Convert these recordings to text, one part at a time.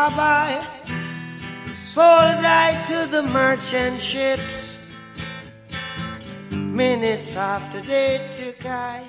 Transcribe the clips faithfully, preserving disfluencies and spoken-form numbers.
by, sold I to the merchant ships. Minutes after they took I.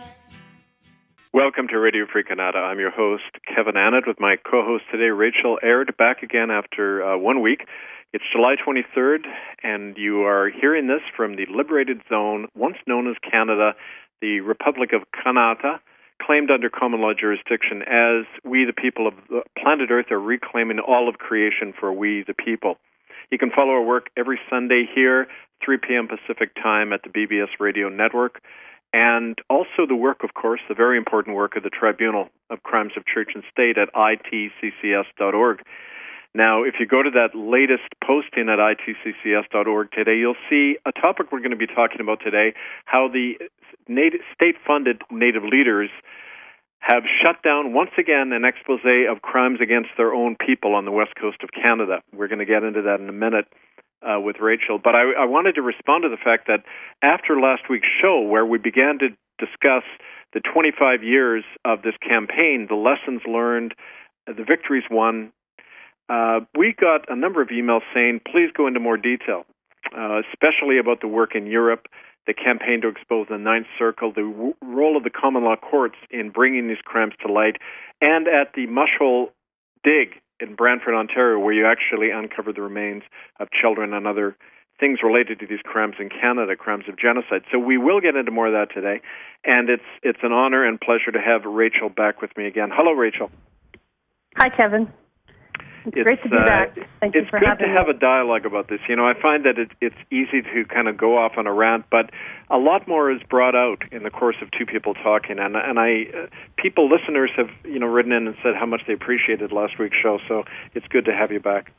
Welcome to Radio Free Canada. I'm your host, Kevin Annett, with my co-host today, Rachel Aird, back again after uh, one week. It's July twenty-third, and you are hearing this from the liberated zone, once known as Canada, the Republic of Kanata, claimed under common law jurisdiction as we, the people of the planet Earth, are reclaiming all of creation for we, the people. You can follow our work every Sunday here, three p.m. Pacific time at the B B S Radio Network, and also the work, of course, the very important work of the Tribunal of Crimes of Church and State at I T C C S dot org. Now, if you go to that latest posting at I T C C S dot org today, you'll see a topic we're going to be talking about today, how the native, state-funded Native leaders have shut down, once again, an expose of crimes against their own people on the west coast of Canada. We're going to get into that in a minute uh, with Rachel. But I, I wanted to respond to the fact that after last week's show, where we began to discuss the twenty-five years of this campaign, the lessons learned, the victories won, Uh, we got a number of emails saying, please go into more detail, uh, especially about the work in Europe, the campaign to expose the Ninth Circle, the w- role of the common law courts in bringing these crimes to light, and at the Mushhole Dig in Brantford, Ontario, where you actually uncovered the remains of children and other things related to these crimes in Canada, crimes of genocide. So we will get into more of that today, and it's it's an honor and pleasure to have Rachel back with me again. Hello, Rachel. Hi, Kevin. It's, it's great to be uh, back. Thank you for having me. It's good to have a dialogue about this. You know, I find that it, it's easy to kind of go off on a rant, but a lot more is brought out in the course of two people talking. And and I, uh, people, listeners have you know written in and said how much they appreciated last week's show. So it's good to have you back.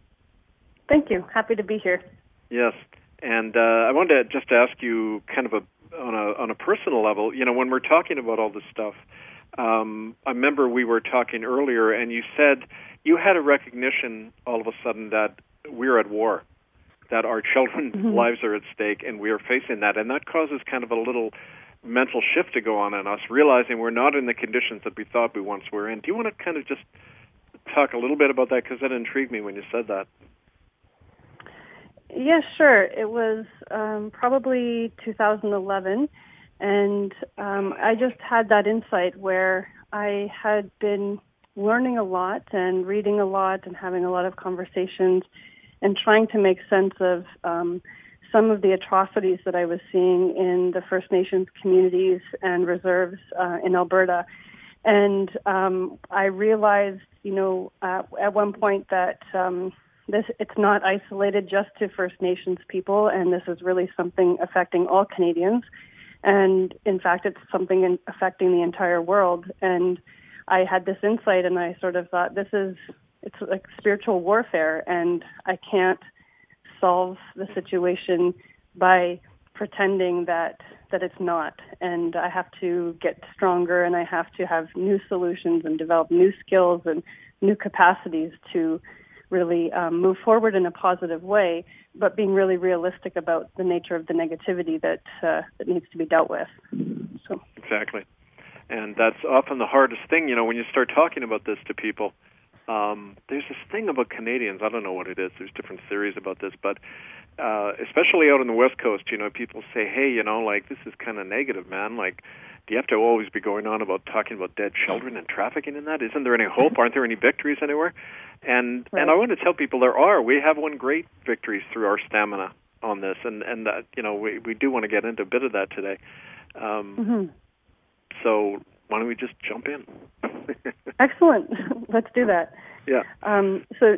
Thank you. Happy to be here. Yes, and uh, I wanted to just ask you, kind of a on a on a personal level. You know, when we're talking about all this stuff, um, I remember we were talking earlier, and you said you had a recognition all of a sudden that we're at war, that our children's mm-hmm. lives are at stake, and we are facing that. And that causes kind of a little mental shift to go on in us, realizing we're not in the conditions that we thought we once were in. Do you want to kind of just talk a little bit about that? Because that intrigued me when you said that. Yeah, sure. It was um, probably two thousand eleven, and um, I just had that insight where I had been learning a lot and reading a lot and having a lot of conversations and trying to make sense of um, some of the atrocities that I was seeing in the First Nations communities and reserves uh, in Alberta. And um, I realized, you know, uh, at one point that um, this it's not isolated just to First Nations people, and this is really something affecting all Canadians. And in fact, it's something in, affecting the entire world. And I had this insight, and I sort of thought, this is, it's like spiritual warfare, and I can't solve the situation by pretending that, that it's not. And I have to get stronger, and I have to have new solutions and develop new skills and new capacities to really um, move forward in a positive way, but being really realistic about the nature of the negativity that, uh, that needs to be dealt with. So. Exactly. And that's often the hardest thing, you know, when you start talking about this to people. Um, there's this thing about Canadians, I don't know what it is, there's different theories about this, but uh, especially out on the West Coast, you know, people say, hey, you know, like, this is kind of negative, man. Like, do you have to always be going on about talking about dead children and trafficking in that? Isn't there any hope? Aren't there any victories anywhere? And right. and I want to tell people there are. We have won great victories through our stamina on this, and, and that, you know, we, we do want to get into a bit of that today. Um, mm-hmm. So why don't we just jump in? Excellent. Let's do that. Yeah. Um, so,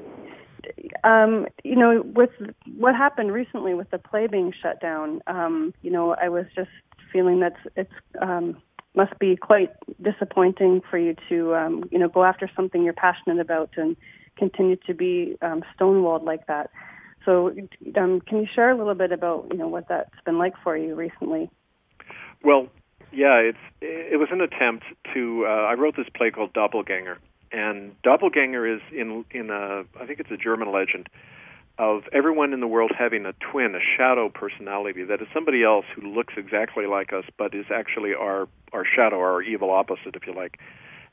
um, you know, with what happened recently with the play being shut down, um, you know, I was just feeling that it's um, must be quite disappointing for you to, um, you know, go after something you're passionate about and continue to be um, stonewalled like that. So, um, can you share a little bit about, you know, what that's been like for you recently? Well, yeah, it's it was an attempt to. Uh, I wrote this play called Doppelganger, and Doppelganger is in in a I think it's a German legend of everyone in the world having a twin, a shadow personality that is somebody else who looks exactly like us, but is actually our our shadow, our evil opposite, if you like.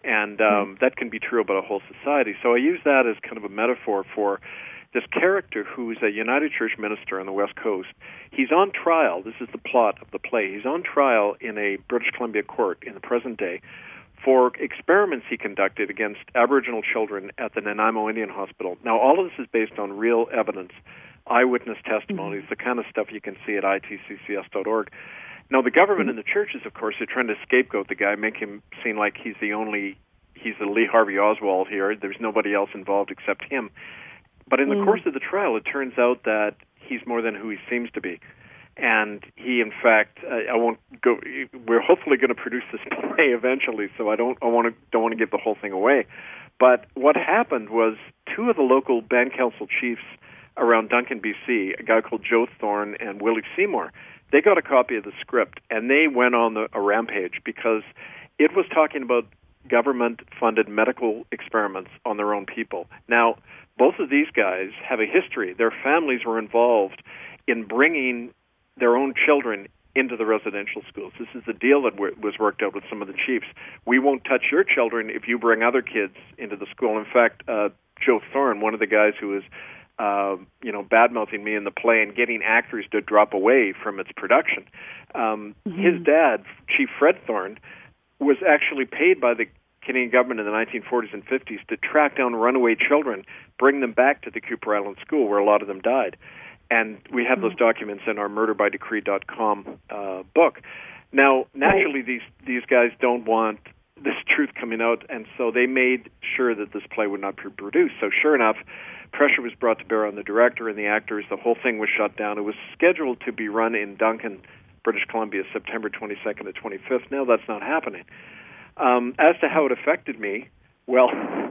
And um, that can be true about a whole society. So I use that as kind of a metaphor for this character who's a United Church minister on the West Coast. He's on trial. This is the plot of the play. He's on trial in a British Columbia court in the present day for experiments he conducted against Aboriginal children at the Nanaimo Indian Hospital. Now, all of this is based on real evidence, eyewitness testimonies, mm-hmm. the kind of stuff you can see at I T C C S dot org. Now, the government and the churches, of course, are trying to scapegoat the guy, make him seem like he's the only, he's the Lee Harvey Oswald here. There's nobody else involved except him. But in the mm. course of the trial, it turns out that he's more than who he seems to be. And he, in fact, uh, I won't go. We're hopefully going to produce this play eventually, so I don't. I want to don't want to give the whole thing away. But what happened was two of the local band council chiefs around Duncan, B C, a guy called Joe Thorne and Willie Seymour, they got a copy of the script and they went on the, a rampage because it was talking about government-funded medical experiments on their own people. Now, both of these guys have a history. Their families were involved in bringing their own children into the residential schools. This is the deal that w- was worked out with some of the chiefs. We won't touch your children if you bring other kids into the school. In fact, uh, Joe Thorne, one of the guys who was, uh, you know, bad-mouthing me in the play and getting actors to drop away from its production, um, mm-hmm. his dad, Chief Fred Thorne, was actually paid by the Canadian government in the nineteen forties and fifties to track down runaway children, bring them back to the Cooper Island School, where a lot of them died. And we have those documents in our murder by decree dot com uh, book. Now, naturally, these, these guys don't want this truth coming out, and so they made sure that this play would not be produced. So sure enough, pressure was brought to bear on the director and the actors. The whole thing was shut down. It was scheduled to be run in Duncan, British Columbia, September twenty-second to twenty-fifth. Now that's not happening. Um, as to how it affected me, well,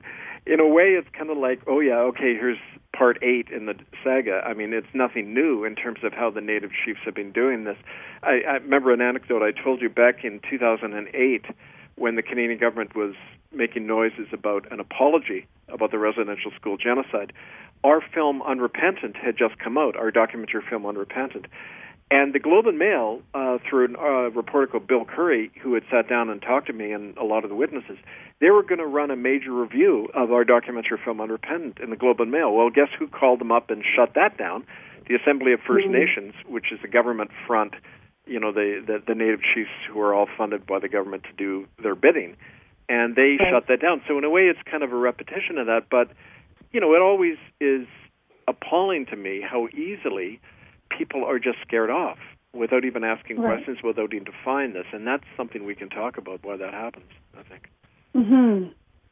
in a way it's kind of like, oh yeah, okay, here's part eight in the saga. I mean, it's nothing new in terms of how the Native chiefs have been doing this. I, I remember an anecdote I told you back in two thousand eight when the Canadian government was making noises about an apology about the residential school genocide. Our film Unrepentant had just come out, our documentary film Unrepentant. And the Globe and Mail, uh, through a uh, reporter called Bill Curry, who had sat down and talked to me and a lot of the witnesses, they were going to run a major review of our documentary film Unrepentant in the Globe and Mail. Well, guess who called them up and shut that down? The Assembly of First mm-hmm. Nations, which is the government front, you know, the, the, the Native chiefs who are all funded by the government to do their bidding. And they okay. shut that down. So in a way, it's kind of a repetition of that. But, you know, it always is appalling to me how easily people are just scared off without even asking right. questions, without even define this. And that's something we can talk about why that happens, I think. Mm-hmm.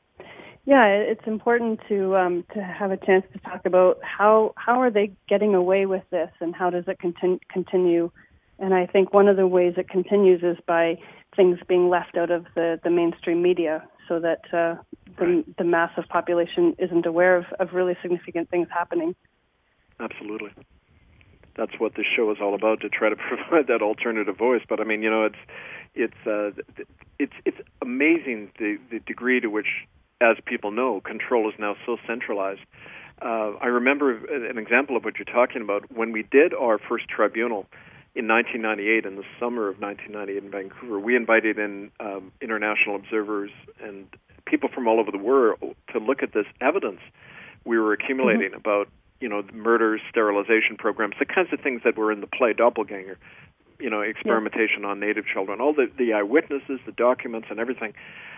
Yeah, it's important to um, to have a chance to talk about how how are they getting away with this and how does it continu- continue. And I think one of the ways it continues is by things being left out of the, the mainstream media so that uh, the, right. the massive population isn't aware of, of really significant things happening. Absolutely. That's what this show is all about, to try to provide that alternative voice. But I mean, you know, it's it's uh, it's it's amazing the, the degree to which, as people know, control is now so centralized. Uh, I remember an example of what you're talking about. When we did our first tribunal in nineteen ninety-eight, in the summer of nineteen ninety-eight in Vancouver, we invited in um, international observers and people from all over the world to look at this evidence we were accumulating mm-hmm. about, you know, murders, sterilization programs, the kinds of things that were in the play Doppelganger, you know, experimentation yeah. on Native children, all the, the eyewitnesses, the documents, and everything.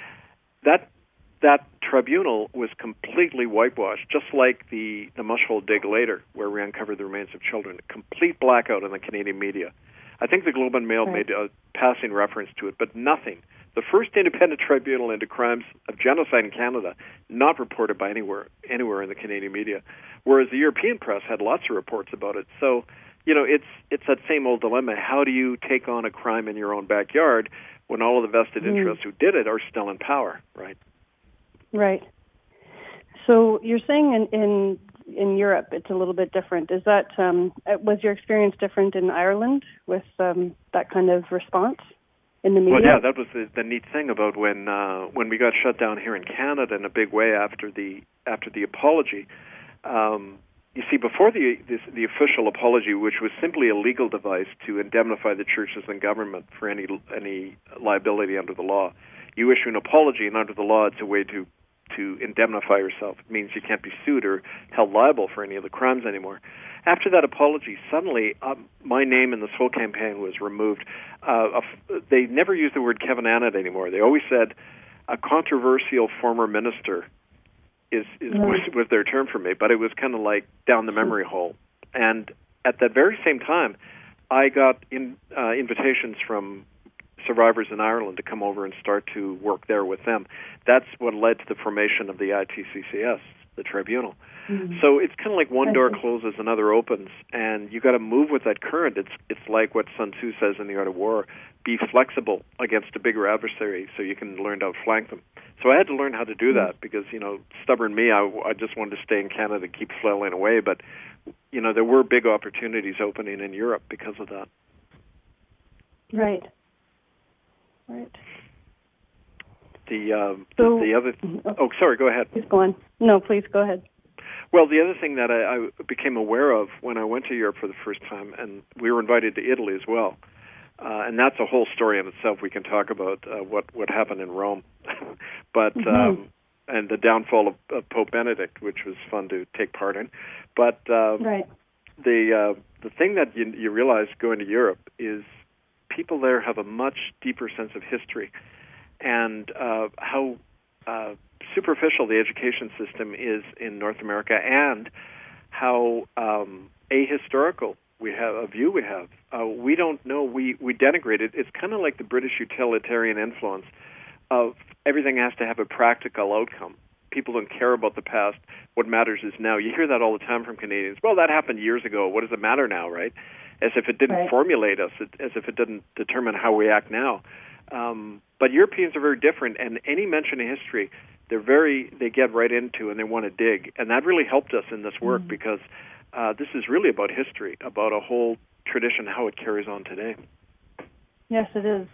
That that tribunal was completely whitewashed, just like the, the Mushhole dig later, where we uncovered the remains of children. A complete blackout in the Canadian media. I think the Globe and Mail right. made a passing reference to it, but nothing. The first independent tribunal into crimes of genocide in Canada, not reported by anywhere anywhere in the Canadian media, whereas the European press had lots of reports about it. So, you know, it's it's that same old dilemma. How do you take on a crime in your own backyard when all of the vested mm. interests who did it are still in power, right? Right. So you're saying in, in in Europe it's a little bit different. Is that um, was your experience different in Ireland with um, that kind of response in the media? Well, yeah, that was the, the neat thing about when uh, when we got shut down here in Canada in a big way after the after the apology. Um, you see, before the this, the official apology, which was simply a legal device to indemnify the churches and government for any any liability under the law, you issue an apology, and under the law, it's a way to to indemnify yourself. It means you can't be sued or held liable for any of the crimes anymore. After that apology, suddenly um, my name in this whole campaign was removed. Uh, they never used the word Kevin Annett anymore. They always said a controversial former minister is, is right. was, was their term for me, but it was kind of like down the memory hole. And at that very same time, I got in, uh, invitations from survivors in Ireland to come over and start to work there with them. That's what led to the formation of the I T C C S, the tribunal. Mm-hmm. So it's kind of like one door closes, another opens, and you got to move with that current. It's it's like what Sun Tzu says in The Art of War: be flexible against a bigger adversary, so you can learn to outflank them. So I had to learn how to do that because, you know, stubborn me, I, I just wanted to stay in Canada and keep flailing away. But, you know, there were big opportunities opening in Europe because of that. Right. Right. The um, so, the other oh sorry go ahead. Please go on. No, please go ahead. Well, the other thing that I, I became aware of when I went to Europe for the first time, and we were invited to Italy as well, uh, and that's a whole story in itself. We can talk about uh, what what happened in Rome, but mm-hmm. um, and the downfall of, of Pope Benedict, which was fun to take part in. But uh, right. the uh, the thing that you, you realize going to Europe is people there have a much deeper sense of history. And uh, how uh, superficial the education system is in North America, and how um, ahistorical we have a view we have. Uh, we don't know. We we denigrate it. It's kind of like the British utilitarian influence of everything has to have a practical outcome. People don't care about the past. What matters is now. You hear that all the time from Canadians. Well, that happened years ago. What does it matter now, right? As if it didn't right. formulate us, as if it didn't determine how we act now. Um, but Europeans are very different, and any mention of history, they're very they get right into, and they want to dig, and that really helped us in this work mm-hmm. because uh, this is really about history, about a whole tradition, how it carries on today. Yes, it is.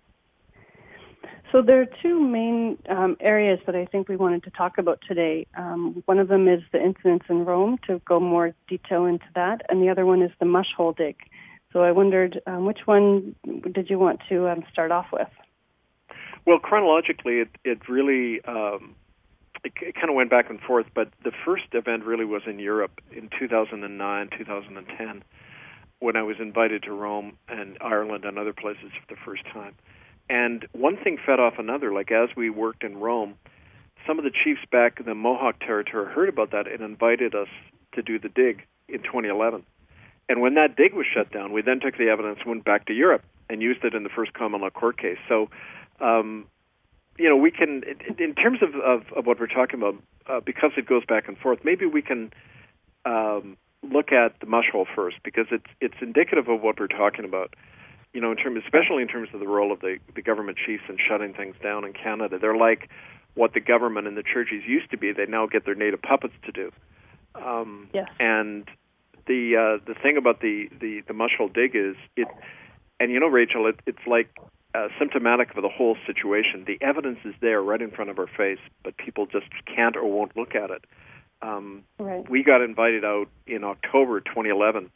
So there are two main um, areas that I think we wanted to talk about today. Um, one of them is the incidents in Rome, to go more detail into that, and the other one is the mush hole dig. So I wondered, um, which one did you want to um, start off with? Well, chronologically, it, it really um, it, it kind of went back and forth, but the first event really was in Europe in two thousand nine, two thousand ten, when I was invited to Rome and Ireland and other places for the first time. And one thing fed off another. Like as we worked in Rome, some of the chiefs back in the Mohawk territory heard about that and invited us to do the dig in twenty eleven. And when that dig was shut down, we then took the evidence and went back to Europe and used it in the first common law court case. So, um, you know, we can, in terms of, of, of what we're talking about, uh, because it goes back and forth, maybe we can um, look at the mush hole first, because it's it's indicative of what we're talking about. You know, in terms, especially in terms of the role of the, the government chiefs in shutting things down in Canada. They're like what the government and the churches used to be. They now get their native puppets to do. Um, yes. And the uh, the thing about the, the, the mush hole dig is it, and you know, Rachel, it, it's like uh, symptomatic of the whole situation. The evidence is there right in front of our face, but people just can't or won't look at it. Um, right. We got invited out in October twenty eleven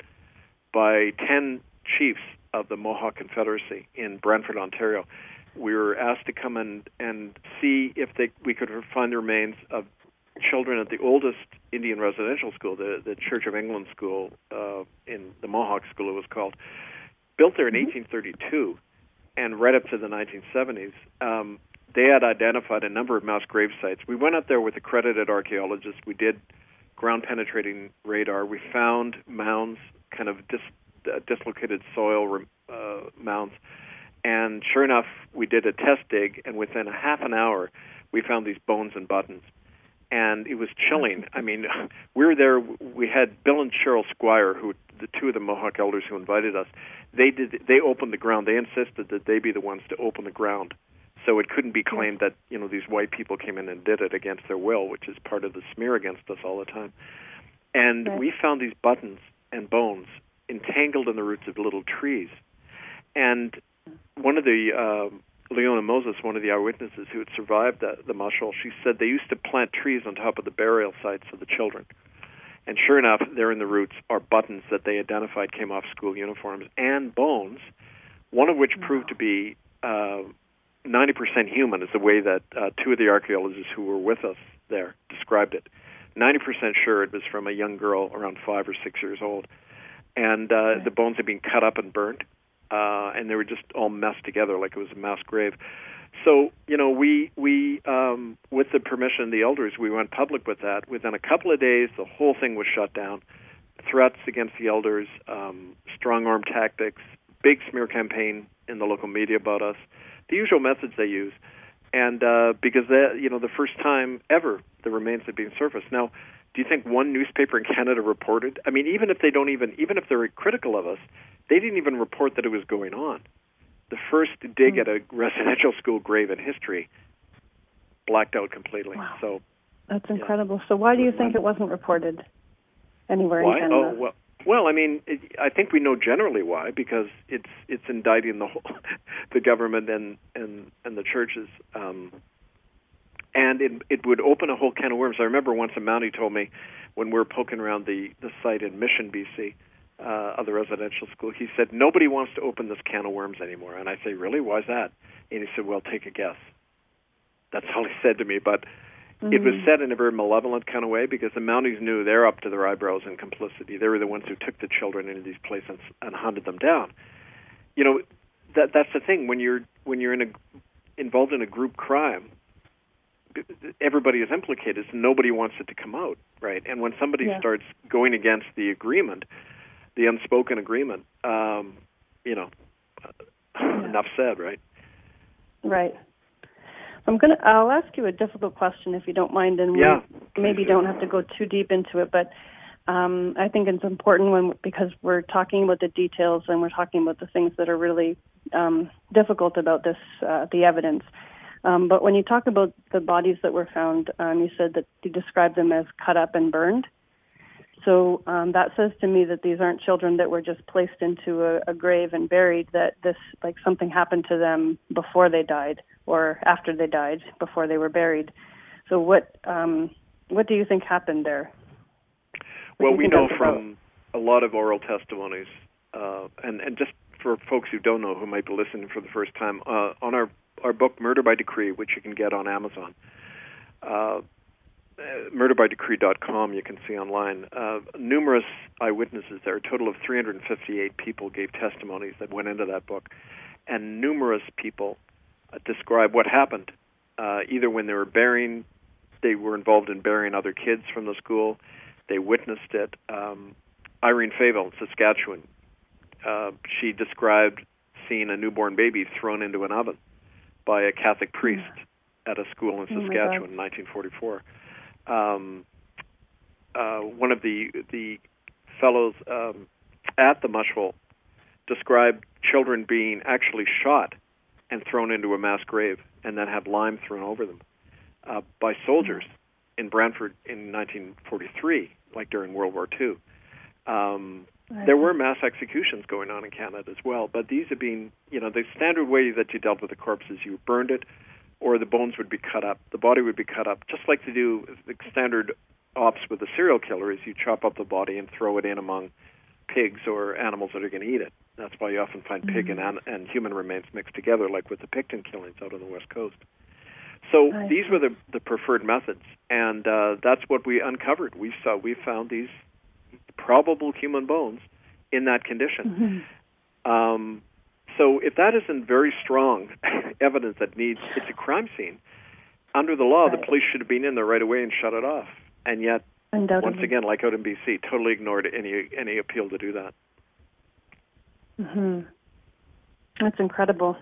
by ten chiefs of the Mohawk Confederacy in Brantford, Ontario. We were asked to come and, and see if they, we could find the remains of children at the oldest Indian residential school, the, the Church of England school, uh, in the Mohawk School it was called, built there in mm-hmm. eighteen thirty-two, and right up to the nineteen seventies. Um, they had identified a number of mass grave sites. We went out there with accredited archaeologists. We did ground-penetrating radar. We found mounds, kind of dis, uh, dislocated soil uh, mounds. And sure enough, we did a test dig, and within a half an hour, we found these bones and buttons. And it was chilling. I mean, we were there. We had Bill and Cheryl Squire, who the two of the Mohawk elders who invited us. They did. They opened the ground. They insisted that they be the ones to open the ground, so it couldn't be claimed that, you know, these white people came in and did it against their will, which is part of the smear against us all the time. And right. we found these buttons and bones entangled in the roots of little trees. And one of the uh, Leona Moses, one of the eyewitnesses who had survived the, the mush hole, she said they used to plant trees on top of the burial sites of the children. And sure enough, there in the roots are buttons that they identified came off school uniforms and bones, one of which wow. proved to be uh, ninety percent human is the way that uh, two of the archaeologists who were with us there described it. ninety percent sure it was from a young girl around five or six years old. And uh, okay. the bones had been cut up and burnt, uh, and they were just all messed together like it was a mass grave. So, you know, we, we um, with the permission of the elders, we went public with that. Within a couple of days, the whole thing was shut down. Threats against the elders, um, strong-arm tactics, big smear campaign in the local media about us, the usual methods they use. And uh, because, that, you know, the first time ever the remains had been surfaced. Now, do you think one newspaper in Canada reported? I mean, even if they don't even, even if they're critical of us, they didn't even report that it was going on. The first dig mm. at a residential school grave in history blacked out completely. Wow. So that's incredible. Yeah. So why do you think it wasn't reported anywhere why? in Canada? Oh, well, well, I mean, it, I think we know generally why, because it's it's indicting the whole, the government and and and the churches, um, and it it would open a whole can of worms. I remember once a Mountie told me when we were poking around the the site in Mission, B C. Uh, of the residential school, he said, nobody wants to open this can of worms anymore. And I say, really? Why is that? And he said, well, take a guess. That's all he said to me. But mm-hmm. it was said in a very malevolent kind of way, because the Mounties knew they're up to their eyebrows in complicity. They were the ones who took the children into these places and hunted them down. You know, that that's the thing. When you're when you're in a, involved in a group crime, everybody is implicated, so nobody wants it to come out, right? And when somebody yeah. starts going against the agreement, the unspoken agreement, um, you know, yeah. enough said, right? Right. I'm gonna. I'll ask you a difficult question if you don't mind, and yeah, we maybe don't have to go too deep into it. But um, I think it's important when because we're talking about the details and we're talking about the things that are really um, difficult about this, uh, the evidence. Um, but when you talk about the bodies that were found, um, you said that you described them as cut up and burned. So um, that says to me that these aren't children that were just placed into a, a grave and buried, that this, like something happened to them before they died or after they died, before they were buried. So what um, what do you think happened there? What well, we know from a lot of oral testimonies, uh, and, and just for folks who don't know, who might be listening for the first time, uh, on our, our book, Murder by Decree, which you can get on Amazon, uh, murder by decree dot com, you can see online. Uh, numerous eyewitnesses there, a total of three hundred fifty-eight people gave testimonies that went into that book. And numerous people uh, describe what happened, uh, either when they were burying, they were involved in burying other kids from the school, they witnessed it. Um, Irene Favel in Saskatchewan, uh, she described seeing a newborn baby thrown into an oven by a Catholic priest at a school in Saskatchewan in nineteen forty-four. Um, uh, one of the the fellows um, at the Mushville described children being actually shot and thrown into a mass grave and then have lime thrown over them uh, by soldiers in Brantford in nineteen forty-three, like during World War Two. Um, there were mass executions going on in Canada as well, but these have been, you know, the standard way that you dealt with the corpse is you burned it, or the bones would be cut up, the body would be cut up, just like they do the standard ops with a serial killer is you chop up the body and throw it in among pigs or animals that are going to eat it. That's why you often find pig mm-hmm. and, and human remains mixed together, like with the Picton killings out on the West Coast. So I these see. were the, the preferred methods, and uh, that's what we uncovered. We saw, we found these probable human bones in that condition. Mm-hmm. Um, So if that isn't very strong evidence that needs, it's a crime scene, under the law, right. the police should have been in there right away and shut it off. And yet, once again, like out in B C, totally ignored any any appeal to do that. Mm-hmm. That's incredible.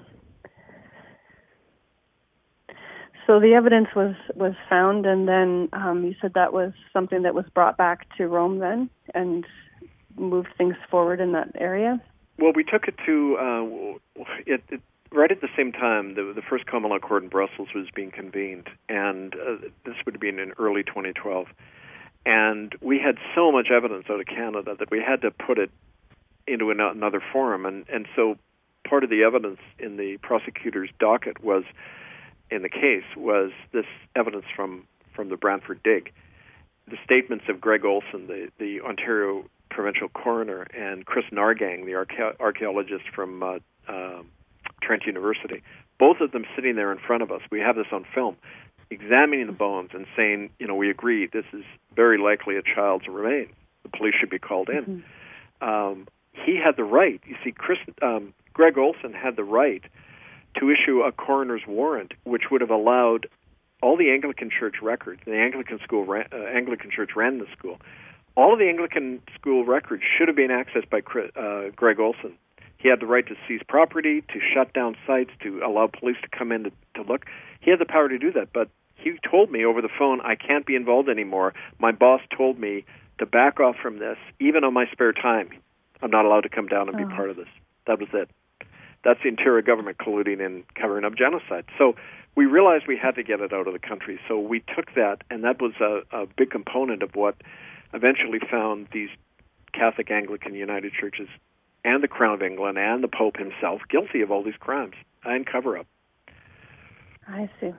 So the evidence was, was found, and then um, you said that was something that was brought back to Rome then and moved things forward in that area? Well, we took it to, uh, it, it, right at the same time, the, the first common law court in Brussels was being convened, and uh, this would have been in early twenty twelve. And we had so much evidence out of Canada that we had to put it into an, another forum. And, and so part of the evidence in the prosecutor's docket was, in the case, was this evidence from, from the Brantford dig. The statements of Greg Olson, the, the Ontario provincial coroner, and Chris Nargang, the archae- archaeologist from uh, uh, Trent University, both of them sitting there in front of us. We have this on film, examining the bones and saying, you know, we agree this is very likely a child's remains. The police should be called in. Mm-hmm. Um, he had the right. You see, Chris, um, Greg Olson had the right to issue a coroner's warrant, which would have allowed all the Anglican Church records. The Anglican school, ran, uh, Anglican Church ran the school. All of the Anglican school records should have been accessed by Chris, uh, Greg Olson. He had the right to seize property, to shut down sites, to allow police to come in to, to look. He had the power to do that, but he told me over the phone, I can't be involved anymore. My boss told me to back off from this, even on my spare time. I'm not allowed to come down and be oh. part of this. That was it. That's the Ontario government colluding and covering up genocide. So we realized we had to get it out of the country. So we took that, and that was a, a big component of what eventually found these Catholic Anglican United Churches and the Crown of England and the Pope himself guilty of all these crimes and cover-up. I see.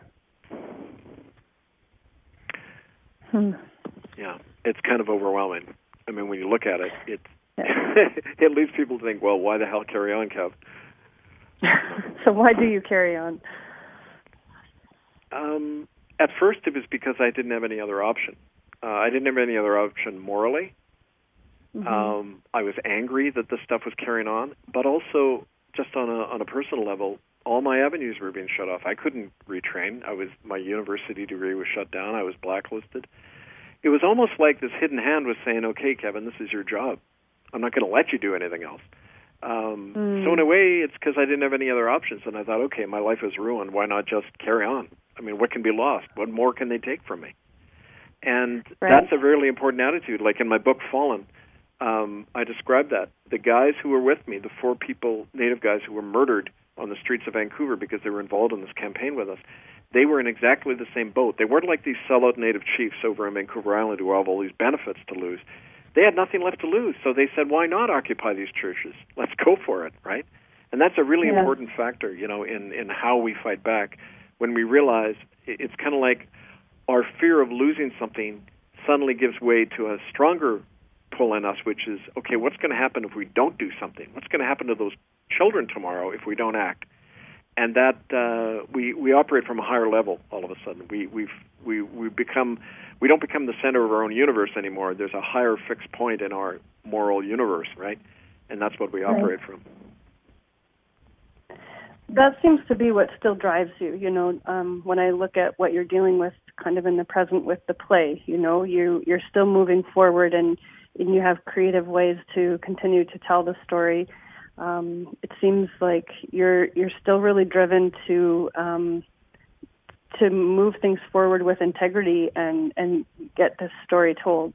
Hmm. Yeah, it's kind of overwhelming. I mean, when you look at it, it yeah. it leads people to think, well, why the hell carry on, Kev? So why do you carry on? Um, at first, it was because I didn't have any other option. Uh, I didn't have any other option morally. Mm-hmm. Um, I was angry that this stuff was carrying on, but also just on a on a personal level, all my avenues were being shut off. I couldn't retrain. I was my university degree was shut down. I was blacklisted. It was almost like this hidden hand was saying, "Okay, Kevin, this is your job. I'm not going to let you do anything else." Um, mm. So in a way, it's because I didn't have any other options, and I thought, okay, my life is ruined. Why not just carry on? I mean, what can be lost? What more can they take from me? And right. that's a really important attitude. Like in my book, Fallen, um, I described that. The guys who were with me, the four people, Native guys who were murdered on the streets of Vancouver because they were involved in this campaign with us, they were in exactly the same boat. They weren't like these sellout Native chiefs over in Vancouver Island who have all these benefits to lose. They had nothing left to lose, so they said, why not occupy these churches? Let's go for it, right? And that's a really yeah. important factor, you know, in, in how we fight back. When we realize it's kind of like our fear of losing something suddenly gives way to a stronger pull in us, which is, okay, what's going to happen if we don't do something? What's going to happen to those children tomorrow if we don't act? And that uh, we we operate from a higher level all of a sudden. We we've, we we become we don't become the center of our own universe anymore. There's a higher fixed point in our moral universe, right? And that's what we operate right. from. That seems to be what still drives you. You know, um, when I look at what you're dealing with, kind of in the present with the play, you know, you you're still moving forward, and, and you have creative ways to continue to tell the story. Um, it seems like you're you're still really driven to um, to move things forward with integrity and, and get this story told.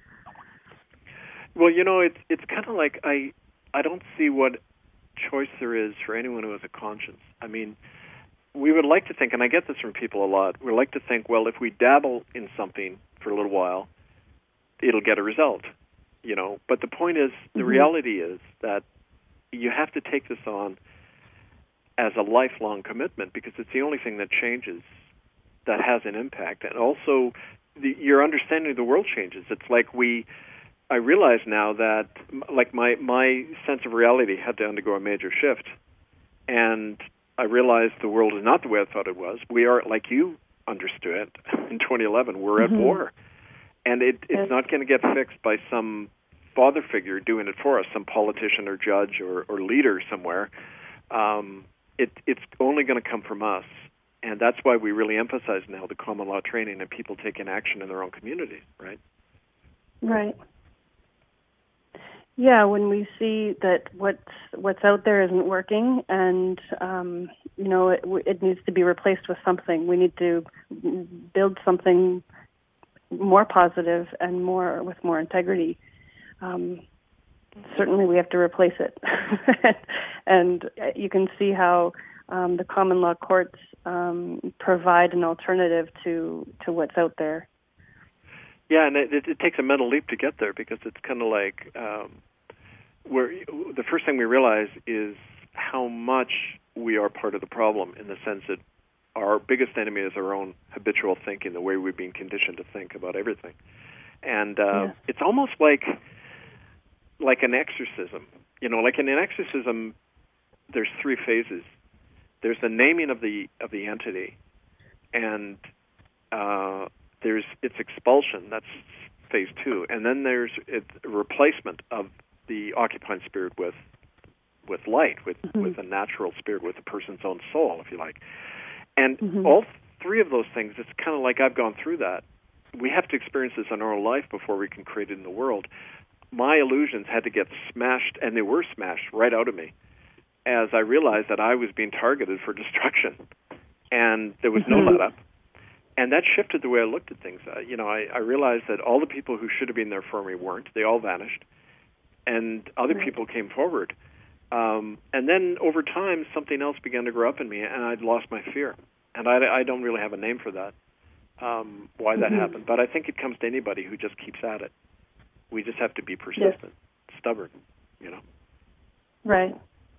Well, you know, it's it's kind of like I I don't see what choice there is for anyone who has a conscience. I mean, we would like to think, and I get this from people a lot, we like to think, well, if we dabble in something for a little while, it'll get a result, you know. But the point is, the mm-hmm. reality is that you have to take this on as a lifelong commitment because it's the only thing that changes, that has an impact. And also, the, your understanding of the world changes. It's like we, I realize now that, like my, my sense of reality had to undergo a major shift. And I realized the world is not the way I thought it was. We are, like you understood it in twenty eleven, we're mm-hmm. at war. And it, it's not going to get fixed by some father figure doing it for us, some politician or judge or, or leader somewhere. Um, it, it's only going to come from us. And that's why we really emphasize now the common law training and people taking action in their own communities, right? Right. Yeah, when we see that what's what's out there isn't working, and um, you know it, it needs to be replaced with something. We need to build something more positive and more with more integrity. Um, certainly, we have to replace it, and you can see how um, the common law courts um, provide an alternative to to what's out there. Yeah, and it, it takes a mental leap to get there because it's kind of like um, where the first thing we realize is how much we are part of the problem in the sense that our biggest enemy is our own habitual thinking, the way we've been conditioned to think about everything. And uh, yeah. it's almost like like an exorcism. You know, like in an exorcism, there's three phases. there's the naming of the of the entity, and uh, there's its expulsion. That's phase two, and then there's its replacement of the occupying spirit with with light, with mm-hmm. with a natural spirit, with a person's own soul, if you like. And mm-hmm. all three of those things, it's kind of like I've gone through that. We have to experience this in our own life before we can create it in the world. My illusions had to get smashed, and they were smashed right out of me, as I realized that I was being targeted for destruction, and there was no let up. And that shifted the way I looked at things. Uh, you know, I, I realized that all the people who should have been there for me weren't. They all vanished, and other right. people came forward. Um, and then over time, something else began to grow up in me, and I'd lost my fear. And I, I don't really have a name for that, um, why that mm-hmm. happened. But I think it comes to anybody who just keeps at it. We just have to be persistent, yes. stubborn, you know. Right.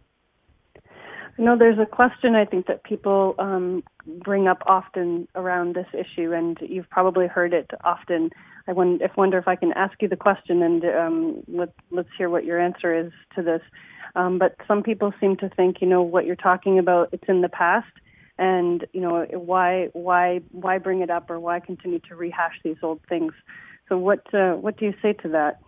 You know, there's a question I think that people um, bring up often around this issue, and you've probably heard it often. I wonder if, wonder if I can ask you the question, and um, let, let's hear what your answer is to this. Um, but some people seem to think, you know, what you're talking about, it's in the past, and, you know, why why why bring it up, or why continue to rehash these old things? So what uh, what do you say to that?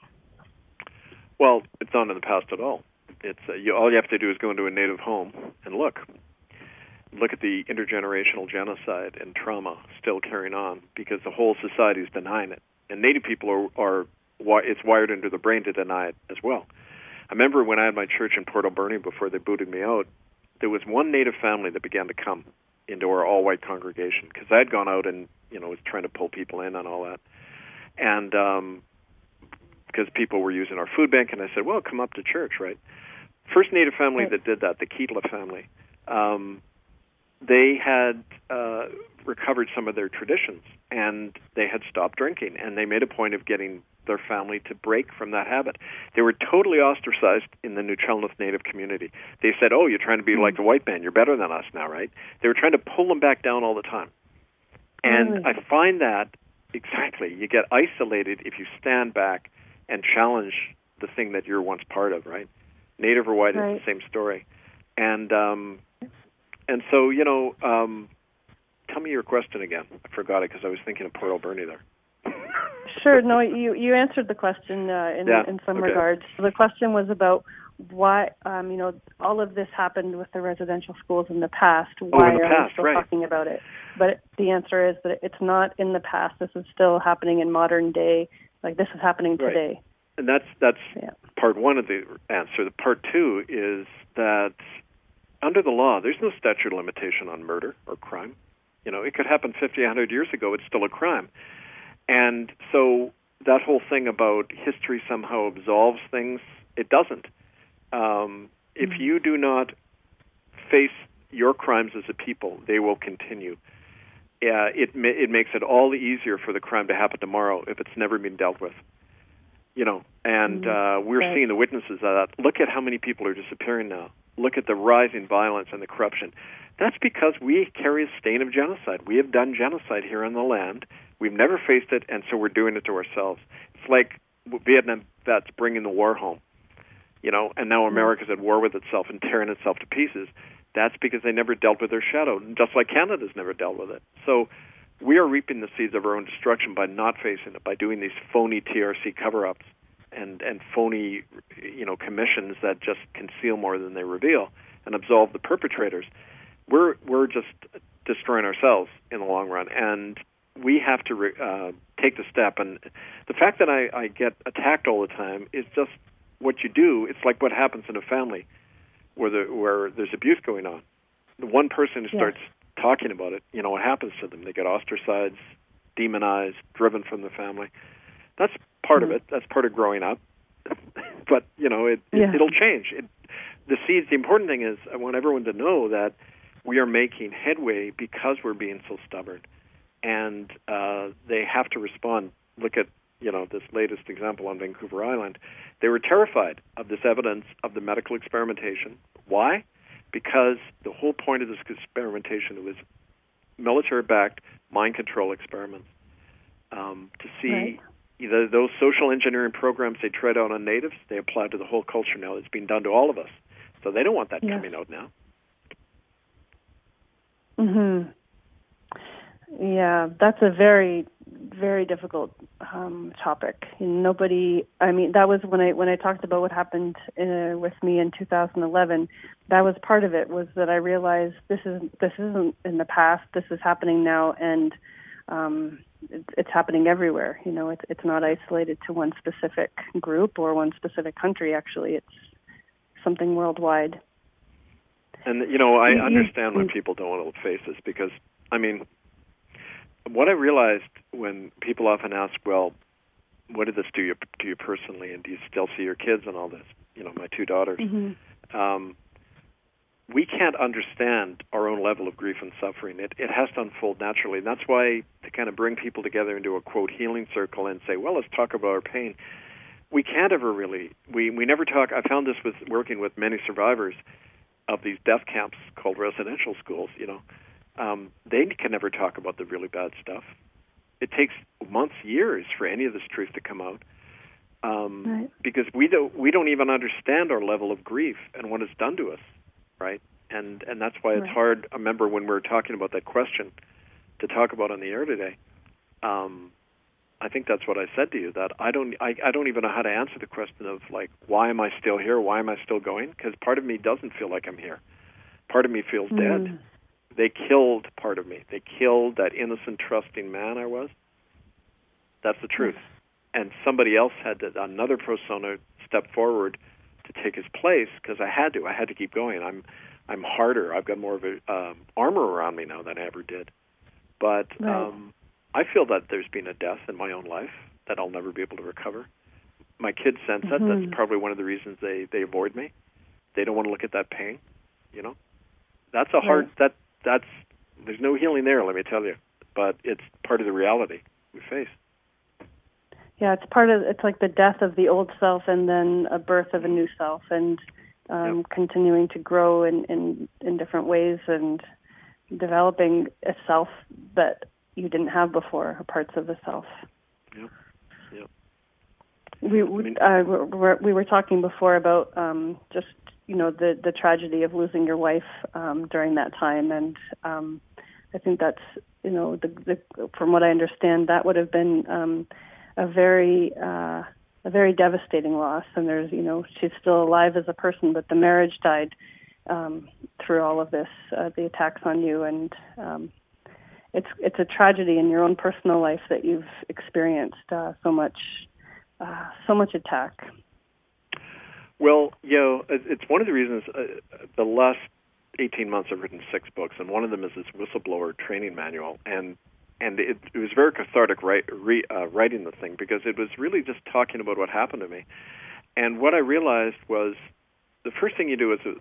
Well, it's not in the past at all. It's uh, you, all you have to do is go into a Native home and look. Look at the intergenerational genocide and trauma still carrying on, because the whole society is denying it. And Native people are, are it's wired into the brain to deny it as well. I remember when I had my church in Port Alberni before they booted me out, there was one Native family that began to come into our all-white congregation, because I had gone out and, you know, was trying to pull people in on all that. And um, because people were using our food bank, and I said, well, come up to church, right? First Native family that did that, the Keetla family, um, they had uh, recovered some of their traditions, and they had stopped drinking, and they made a point of getting their family to break from that habit. They were totally ostracized in the Nuu-chah-nulth Native community. They said, oh, you're trying to be like the white man, you're better than us now, right? They were trying to pull them back down all the time. And really? I find that, exactly, you get isolated if you stand back and challenge the thing that you're once part of, right? Native or white right. is the same story. And um, and so, you know, um, tell me your question again. I forgot it because I was thinking of Port Alberni there. Sure. No, you, you answered the question uh, in, yeah, in some okay. regards. So the question was about why, um, you know, all of this happened with the residential schools in the past. Why oh, in the are past, we still right. talking about it? But the answer is that it's not in the past. This is still happening in modern day. Like, this is happening right. today. And that's that's yeah. part one of the answer. The part two is that under the law, there's no statute of limitation on murder or crime. You know, it could happen fifty, one hundred years ago. It's still a crime. And so that whole thing about history somehow absolves things, it doesn't. Um, if mm-hmm. you do not face your crimes as a people, they will continue. Uh, it ma- it makes it all the easier for the crime to happen tomorrow if it's never been dealt with. You know, and uh, we're right. seeing the witnesses of that. Look at how many people are disappearing now. Look at the rising violence and the corruption. That's because we carry a stain of genocide. We have done genocide here on the land. We've never faced it, and so we're doing it to ourselves. It's like Vietnam vets bringing the war home, you know, and now America's at war with itself and tearing itself to pieces. That's because they never dealt with their shadow, just like Canada's never dealt with it. So we are reaping the seeds of our own destruction by not facing it, by doing these phony T R C cover-ups and, and phony, you know, commissions that just conceal more than they reveal and absolve the perpetrators. We're we're just destroying ourselves in the long run, and we have to re, uh, take the step. And the fact that I, I get attacked all the time is just what you do. It's like what happens in a family where the, where there's abuse going on. The one person who starts yes. talking about it, you know, what happens to them? They get ostracized, demonized, driven from the family. That's part mm-hmm. of it. That's part of growing up. But, you know, it, yeah. it, it'll change. It, the seeds, the important thing is I want everyone to know that we are making headway because we're being so stubborn. And uh, they have to respond. Look at, you know, this latest example on Vancouver Island. They were terrified of this evidence of the medical experimentation. Why? Because the whole point of this experimentation was military-backed mind control experiments um, to see right. either those social engineering programs they tried out on natives, they apply to the whole culture now. It's being done to all of us. So they don't want that yeah. coming out now. Mhm. Yeah, that's a very, very difficult um, topic. Nobody. I mean, that was when I when I talked about what happened uh, with me in two thousand eleven. That was part of it. Was that I realized this is this isn't in the past. This is happening now, and um, it, it's happening everywhere. You know, it's it's not isolated to one specific group or one specific country. Actually, it's something worldwide. And, you know, I understand when people don't want to face this because, I mean, what I realized when people often ask, well, what did this do you, to you personally, and do you still see your kids and all this, you know, my two daughters, mm-hmm. um, we can't understand our own level of grief and suffering. It, it has to unfold naturally. And that's why to kind of bring people together into a, quote, healing circle and say, well, let's talk about our pain. We can't ever really, we, we never talk, I found this with working with many survivors of these death camps called residential schools, you know, um, they can never talk about the really bad stuff. It takes months, years for any of this truth to come out, um, right. because we don't we don't even understand our level of grief and what it's done to us, right? And and that's why it's right. hard. I remember when we were talking about that question to talk about on the air today. Um, I think that's what I said to you, that I don't I, I don't even know how to answer the question of, like, why am I still here? Why am I still going? Because part of me doesn't feel like I'm here. Part of me feels mm. dead. They killed part of me. They killed that innocent, trusting man I was. That's the truth. Mm. And somebody else had to, another persona step forward to take his place because I had to. I had to keep going. I'm I'm harder. I've got more of a um, armor around me now than I ever did. But... Right. Um, I feel that there's been a death in my own life that I'll never be able to recover. My kids sense that. Mm-hmm. That's probably one of the reasons they, they avoid me. They don't want to look at that pain, you know. That's a hard, right. that that's, there's no healing there, let me tell you. But it's part of the reality we face. Yeah, it's part of, it's like the death of the old self and then a birth of a new self and um, yep. continuing to grow in, in, in different ways and developing a self that you didn't have before, or parts of the self. Yep. Yep. We we, uh, we're, we were talking before about um, just you know the, the tragedy of losing your wife um, during that time, and um, I think that's you know the, the from what I understand that would have been um, a very uh, a very devastating loss. And there's you know she's still alive as a person, but the marriage died um, through all of this, uh, the attacks on you and. Um, It's it's a tragedy in your own personal life that you've experienced uh, so much uh, so much attack. Well, you know, it's one of the reasons. Uh, the last eighteen months, I've written six books, and one of them is this whistleblower training manual, and and it, it was very cathartic write, re, uh, writing the thing because it was really just talking about what happened to me. And what I realized was the first thing you do is uh,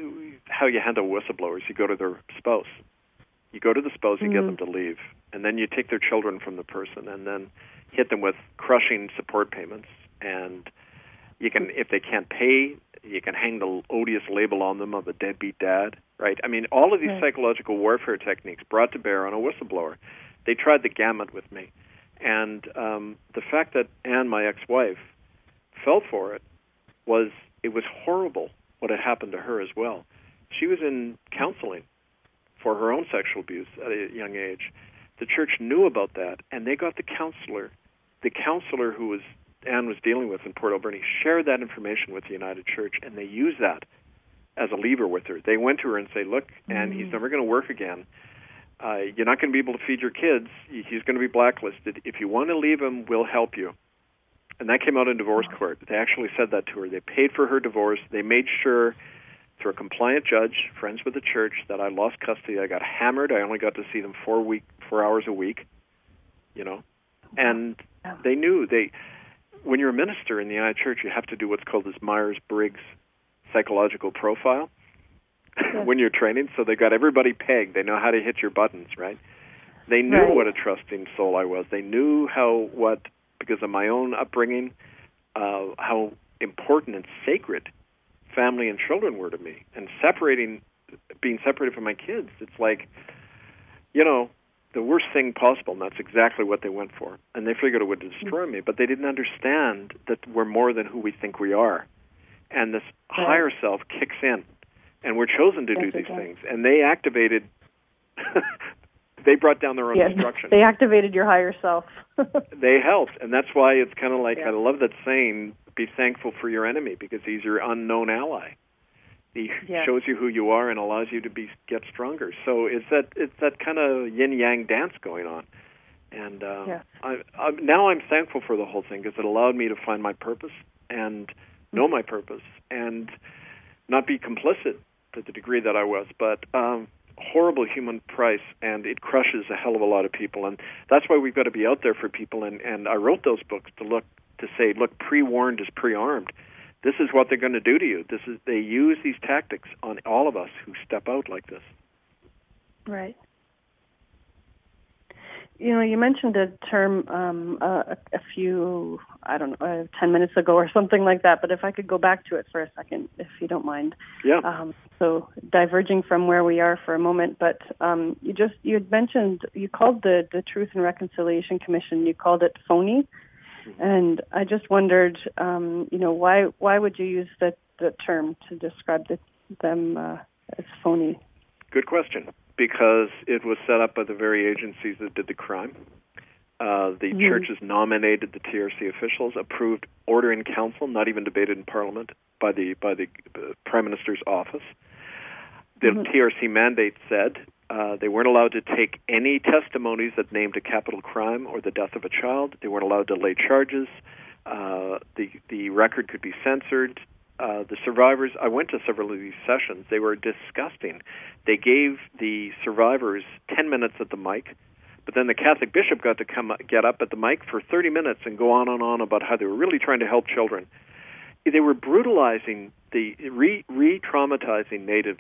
how you handle whistleblowers. You go to their spouse. You go to the spouse and mm-hmm. get them to leave, and then you take their children from the person and then hit them with crushing support payments. And you can, if they can't pay, you can hang the odious label on them of a deadbeat dad, right? I mean, all of these right. psychological warfare techniques brought to bear on a whistleblower. They tried the gamut with me. And um, the fact that Anne, my ex-wife, fell for it was, it was horrible what had happened to her as well. She was in counseling for her own sexual abuse at a young age. The church knew about that, and they got the counselor, the counselor who was Anne was dealing with in Port Alberni, shared that information with the United Church, and they used that as a lever with her. They went to her and say, look, Anne, mm-hmm. he's never going to work again. Uh, you're not going to be able to feed your kids. He's going to be blacklisted. If you want to leave him, we'll help you. And that came out in divorce court. They actually said that to her. They paid for her divorce. They made sure through a compliant judge, friends with the church, that I lost custody. I got hammered. I only got to see them four week, four hours a week, you know. And they knew. They, when you're a minister in the United Church, you have to do what's called this Myers-Briggs psychological profile yeah. when you're training. So they got everybody pegged. They know how to hit your buttons, right? They knew right. what a trusting soul I was. They knew how, what, because of my own upbringing, uh, how important and sacred family and children were to me, and separating, being separated from my kids. It's like, you know, the worst thing possible, and that's exactly what they went for. And they figured it would destroy me, but they didn't understand that we're more than who we think we are. And this higher self kicks in, and we're chosen to yes, do these things. And they activated They brought down their own yeah, destruction. They activated your higher self. They helped, and that's why it's kind of like, yeah. I love that saying, be thankful for your enemy, because he's your unknown ally. He yeah. shows you who you are and allows you to be get stronger. So it's that it's that kind of yin-yang dance going on. And uh, yeah. I, I, now I'm thankful for the whole thing, because it allowed me to find my purpose and know my purpose and not be complicit to the degree that I was. But um, horrible human price, and it crushes a hell of a lot of people. And that's why we've got to be out there for people. And, and I wrote those books to look to say, look, pre-warned is pre-armed. This is what they're going to do to you. This is they use these tactics on all of us who step out like this. Right. You know, you mentioned a term um, a, a few, I don't know, uh, ten minutes ago or something like that, but if I could go back to it for a second, if you don't mind. Yeah. Um, so diverging from where we are for a moment, but um, you just, you had mentioned, you called the, the Truth and Reconciliation Commission, you called it phony, mm-hmm. and I just wondered, um, you know, why why would you use the, the term to describe the, them uh, as phony? Good question. Because it was set up by the very agencies that did the crime. Uh, the mm-hmm. churches nominated the T R C officials, approved order in council, not even debated in Parliament, by the by the uh, Prime Minister's office. The mm-hmm. T R C mandate said uh, they weren't allowed to take any testimonies that named a capital crime or the death of a child. They weren't allowed to lay charges. Uh, the the record could be censored. Uh, the survivors, I went to several of these sessions. They were disgusting. They gave the survivors ten minutes at the mic, but then the Catholic bishop got to come get up at the mic for thirty minutes and go on and on about how they were really trying to help children. They were brutalizing, the re, re-traumatizing natives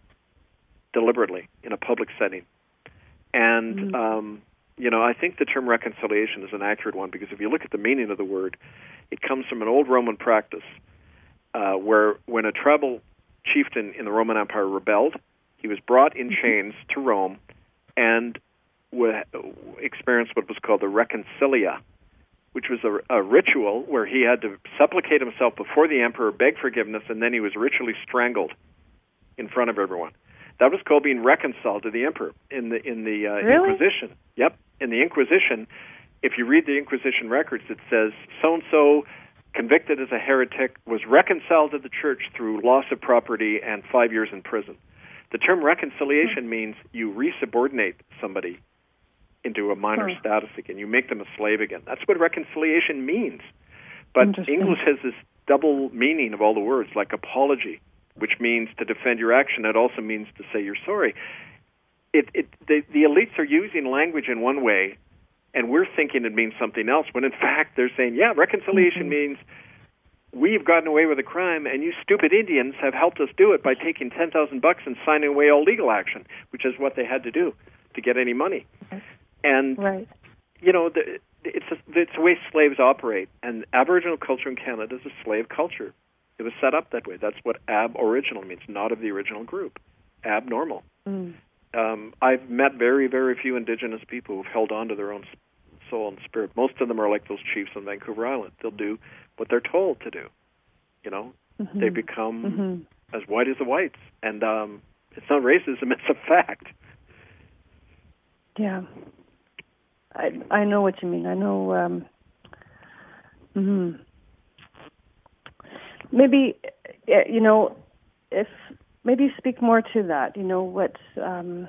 deliberately in a public setting. And, mm-hmm. um, you know, I think the term reconciliation is an accurate one, because if you look at the meaning of the word, it comes from an old Roman practice. Uh, where when a tribal chieftain in the Roman Empire rebelled, he was brought in chains to Rome and w- experienced what was called the reconcilia, which was a, a ritual where he had to supplicate himself before the emperor, beg forgiveness, and then he was ritually strangled in front of everyone. That was called being reconciled to the emperor in the in the uh, really? Inquisition. Yep, in the Inquisition, if you read the Inquisition records, it says so and so, convicted as a heretic, was reconciled to the church through loss of property and five years in prison. The term reconciliation means you resubordinate somebody into a minor status again. You make them a slave again. That's what reconciliation means. But English has this double meaning of all the words, like apology, which means to defend your action. It also means to say you're sorry. It, it, the, the elites are using language in one way, and we're thinking it means something else, when in fact they're saying, yeah, reconciliation mm-hmm. means we've gotten away with a crime, and you stupid Indians have helped us do it by taking ten thousand bucks and signing away all legal action, which is what they had to do to get any money. Okay. And, right. you know, the, it's, a, it's the way slaves operate, and Aboriginal culture in Canada is a slave culture. It was set up that way. That's what aboriginal means, not of the original group, abnormal. Mm. Um, I've met very, very few Indigenous people who've held on to their own soul and spirit. Most of them are like those chiefs on Vancouver Island. They'll do what they're told to do. You know, mm-hmm. they become mm-hmm. as white as the whites. And um, it's not racism, it's a fact. Yeah. I I know what you mean. I know. Um, mm-hmm. Maybe, you know, if... Maybe speak more to that, you know, what, um,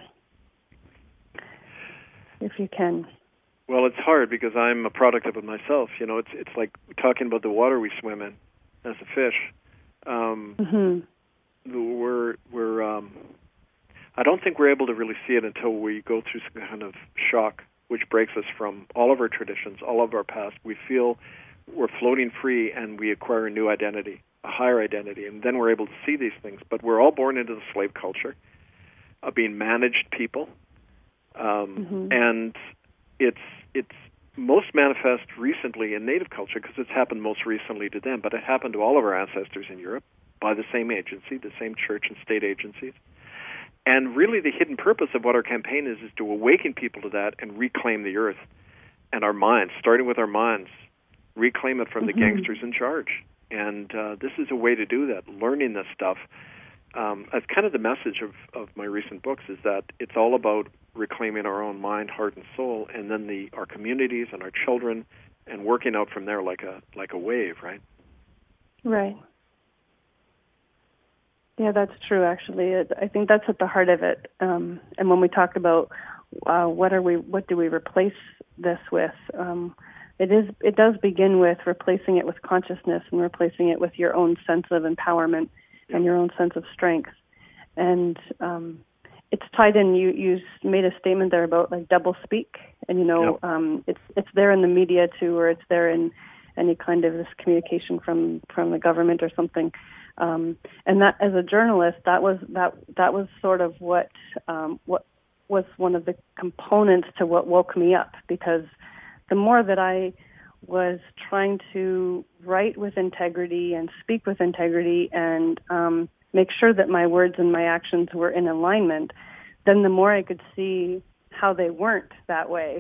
if you can. Well, it's hard because I'm a product of it myself. You know, it's it's like talking about the water we swim in as a fish. Um, mm-hmm. We're, we're um, I don't think we're able to really see it until we go through some kind of shock, which breaks us from all of our traditions, all of our past. We feel we're floating free and we acquire a new identity, a higher identity, and then we're able to see these things. But we're all born into the slave culture of being managed people, um, mm-hmm. and it's it's most manifest recently in Native culture because it's happened most recently to them, but it happened to all of our ancestors in Europe by the same agency, the same church and state agencies. And really the hidden purpose of what our campaign is is to awaken people to that and reclaim the earth and our minds, starting with our minds, reclaim it from mm-hmm. the gangsters in charge. And uh, this is a way to do that, learning this stuff, um, as kind of the message of, of my recent books is that it's all about reclaiming our own mind, heart, and soul, and then the our communities and our children, and working out from there like a like a wave, right? Right. Yeah, that's true. Actually, it, I think that's at the heart of it. Um, and when we talk about uh, what are we, what do we replace this with? Um, it is, it does begin with replacing it with consciousness and replacing it with your own sense of empowerment yeah. and your own sense of strength. And um, it's tied in. You you made a statement there about like double speak, and you know yeah. um, it's it's there in the media too, or it's there in any kind of this communication from from the government or something. Um, and that, as a journalist, that was that that was sort of what um, what was one of the components to what woke me up, because the more that I was trying to write with integrity and speak with integrity and um, make sure that my words and my actions were in alignment, then the more I could see how they weren't that way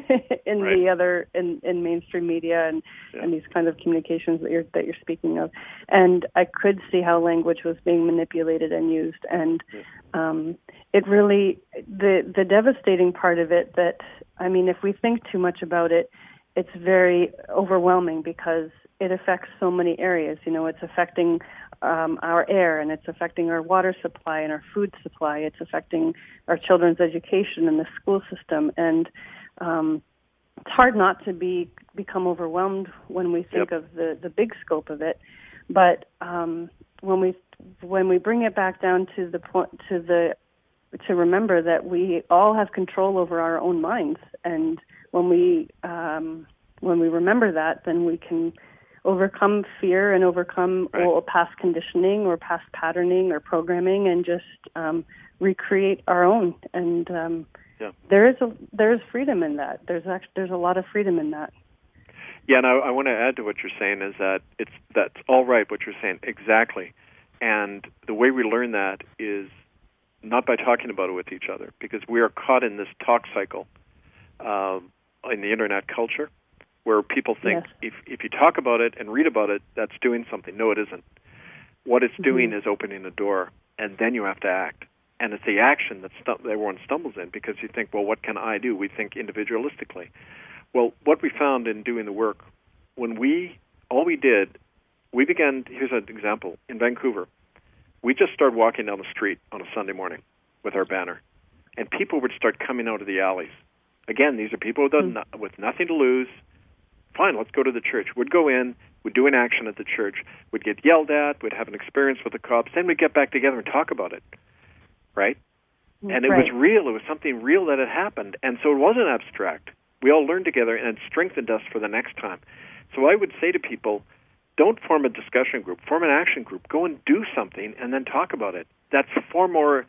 in right. the other in, in mainstream media and, yeah. and these kind of communications that you're that you're speaking of. And I could see how language was being manipulated and used. And yeah. um, it really the the devastating part of it that I mean, if we think too much about it, it's very overwhelming because it affects so many areas. You know, it's affecting um, our air, and it's affecting our water supply and our food supply. It's affecting our children's education and the school system. And um, it's hard not to be become overwhelmed when we think yep. of the, the big scope of it. But um, when we when we bring it back down to the point to the to remember that we all have control over our own minds, and when we um, when we remember that, then we can overcome fear and overcome right. or past conditioning or past patterning or programming, and just um, recreate our own. And um, yeah. there is a there is freedom in that. There's actually there's a lot of freedom in that. Yeah, and I, I want to add to what you're saying is that it's that's all right what you're saying exactly, and the way we learn that is not by talking about it with each other, because we are caught in this talk cycle um, in the internet culture, where people think yes. if if you talk about it and read about it, that's doing something. No, it isn't. What it's mm-hmm. doing is opening a door, and then you have to act. And it's the action that stu- everyone stumbles in, because you think, well, what can I do? We think individualistically. Well, what we found in doing the work, when we, all we did, we began, here's an example, in Vancouver. We just started walking down the street on a Sunday morning with our banner, and people would start coming out of the alleys. Again, these are people with, mm-hmm. no, with nothing to lose. Fine, let's go to the church. We'd go in, we'd do an action at the church, we'd get yelled at, we'd have an experience with the cops, then we'd get back together and talk about it, right? And it right. was real. It was something real that had happened, and so it wasn't abstract. We all learned together, and it strengthened us for the next time. So I would say to people, don't form a discussion group, form an action group. Go and do something, and then talk about it. That's far more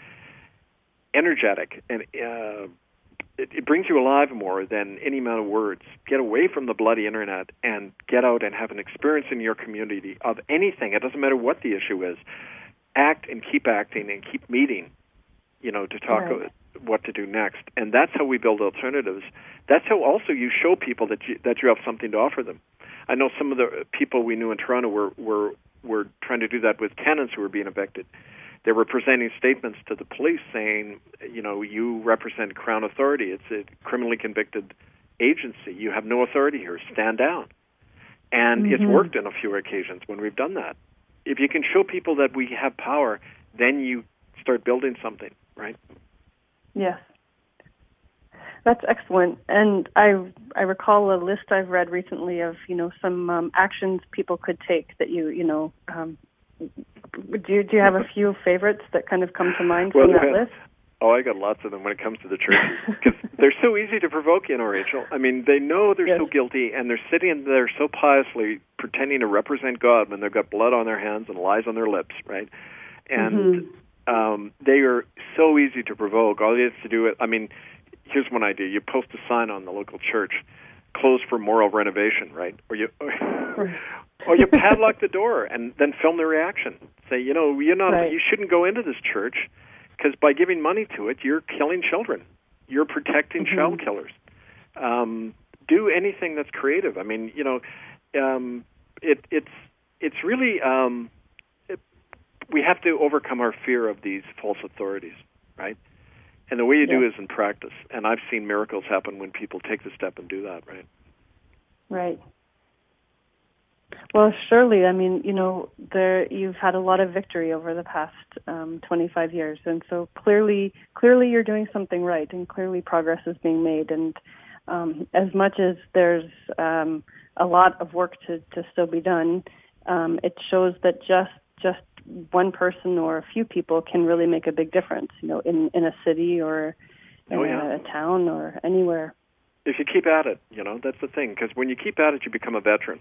energetic, and uh, it, it brings you alive more than any amount of words. Get away from the bloody internet and get out and have an experience in your community of anything. It doesn't matter what the issue is. Act and keep acting and keep meeting, you know, to talk right. about what to do next. And that's how we build alternatives. That's how also you show people that you, that you have something to offer them. I know some of the people we knew in Toronto were, were, were trying to do that with tenants who were being evicted. They were presenting statements to the police saying, you know, you represent Crown Authority. It's a criminally convicted agency. You have no authority here. Stand down. And mm-hmm. it's worked on a few occasions when we've done that. If you can show people that we have power, then you start building something, right? Yes. That's excellent. And I I recall a list I've read recently of, you know, some um, actions people could take that you, you know, um, do you, do you have a few favorites that kind of come to mind well, from that list? Oh, I got lots of them when it comes to the churches, because they're so easy to provoke, you know, Rachel. I mean, they know they're yes. so guilty, and they're sitting there so piously pretending to represent God when they've got blood on their hands and lies on their lips, right? And mm-hmm. um, they are so easy to provoke. All you have to do it. I mean, here's one idea: you post a sign on the local church, "Closed for moral renovation," right? Or you, or, or you padlock the door and then film the reaction. Say, you know, you're not, right. you shouldn't go into this church, because by giving money to it, you're killing children. You're protecting mm-hmm. child killers. Um, do anything that's creative. I mean, you know, um, it, it's it's really um, it, we have to overcome our fear of these false authorities, right? And the way you yeah. do is in practice. And I've seen miracles happen when people take the step and do that, right? Right. Well, surely, I mean, you know, there you've had a lot of victory over the past um, twenty-five years, and so clearly, clearly, you're doing something right, and clearly, progress is being made. And um, as much as there's um, a lot of work to, to still be done, um, it shows that just just one person or a few people can really make a big difference. You know, in, in a city or in oh, yeah. a, a town or anywhere. If you keep at it, you know, that's the thing. Because when you keep at it, you become a veteran.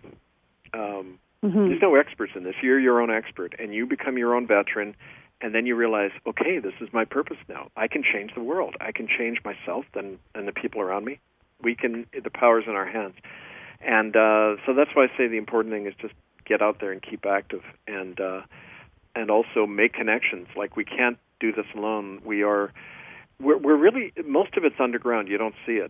Um, mm-hmm. There's no experts in this. You're your own expert, and you become your own veteran, and then you realize, okay, this is my purpose now. I can change the world. I can change myself and, and the people around me. We can, the power's in our hands. And uh, so that's why I say the important thing is just get out there and keep active, and uh, and also make connections. Like, we can't do this alone. We are, we're, we're really, most of it's underground. You don't see it.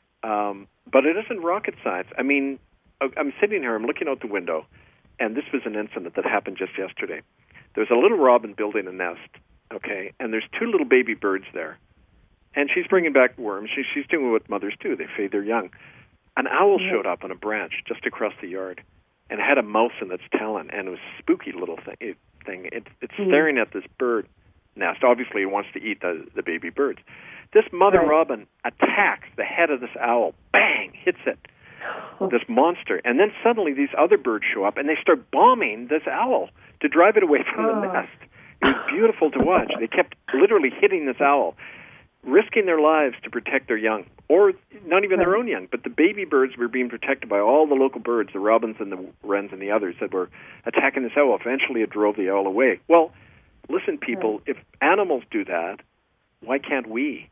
Um, but it isn't rocket science. I mean, I'm sitting here, I'm looking out the window, and this was an incident that happened just yesterday. There's a little robin building a nest, okay, and there's two little baby birds there. And she's bringing back worms. She, she's doing what mothers do. They feed their young. An owl mm-hmm. showed up on a branch just across the yard and had a mouse in its talon, and it was a spooky little thing. It, thing. It, it's mm-hmm. staring at this bird nest. Obviously, it wants to eat the, the baby birds. This mother right. robin attacks the head of this owl. Bang! Hits it. This monster. And then suddenly these other birds show up, and they start bombing this owl to drive it away from oh. the nest. It was beautiful to watch. They kept literally hitting this owl, risking their lives to protect their young, or not even their own young, but the baby birds were being protected by all the local birds, the robins and the wrens and the others that were attacking this owl. Eventually it drove the owl away. Well, listen, people, right. if animals do that, why can't we?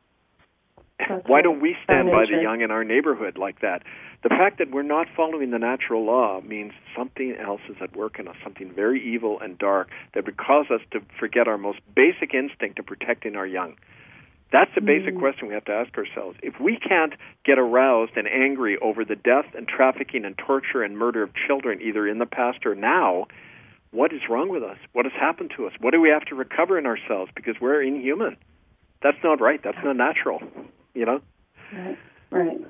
That's why right. don't we stand by nature. the young in our neighborhood like that? The fact that we're not following the natural law means something else is at work in us, something very evil and dark that would cause us to forget our most basic instinct of protecting our young. That's the basic mm. question we have to ask ourselves. If we can't get aroused and angry over the death and trafficking and torture and murder of children, either in the past or now, what is wrong with us? What has happened to us? What do we have to recover in ourselves? Because we're inhuman. That's not right. That's not natural, you know? Right, right.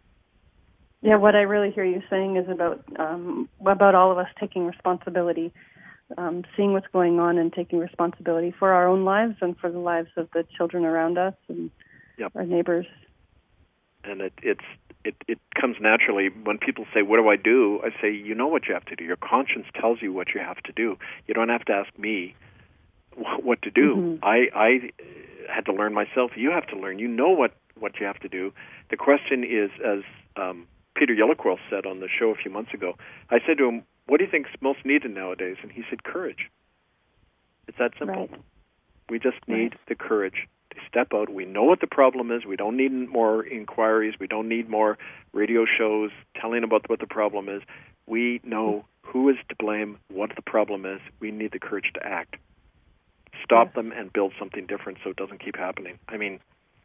Yeah, what I really hear you saying is about um, about all of us taking responsibility, um, seeing what's going on and taking responsibility for our own lives and for the lives of the children around us and yep. our neighbors. And it, it's it, it comes naturally. When people say, what do I do? I say, you know what you have to do. Your conscience tells you what you have to do. You don't have to ask me what to do. Mm-hmm. I, I had to learn myself. You have to learn. You know what, what you have to do. The question is, as um, Peter Yellowquill said on the show a few months ago, I said to him, what do you think is most needed nowadays? And he said, courage. It's that simple. Right. We just need right. the courage to step out. We know what the problem is. We don't need more inquiries. We don't need more radio shows telling about what the problem is. We know who is to blame, what the problem is. We need the courage to act. Stop yes. them and build something different so it doesn't keep happening. I mean,